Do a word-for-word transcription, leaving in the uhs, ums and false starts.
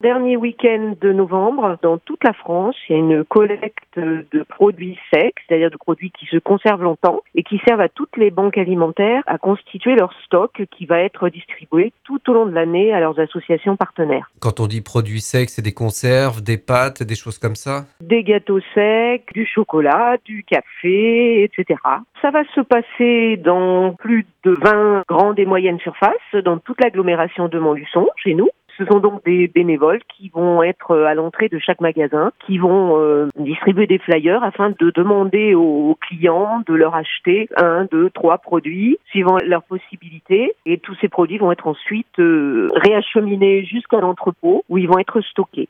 Dernier week-end de novembre, dans toute la France, il y a une collecte de produits secs, c'est-à-dire de produits qui se conservent longtemps et qui servent à toutes les banques alimentaires à constituer leur stock qui va être distribué tout au long de l'année à leurs associations partenaires. Quand on dit produits secs, c'est des conserves, des pâtes, des choses comme ça? Des gâteaux secs, du chocolat, du café, et cetera. Ça va se passer dans plus de vingt grandes et moyennes surfaces, dans toute l'agglomération de Montluçon, chez nous. Ce sont donc des bénévoles qui vont être à l'entrée de chaque magasin, qui vont euh, distribuer des flyers afin de demander aux clients de leur acheter un, deux, trois produits suivant leurs possibilités. Et tous ces produits vont être ensuite euh, réacheminés jusqu'à l'entrepôt où ils vont être stockés.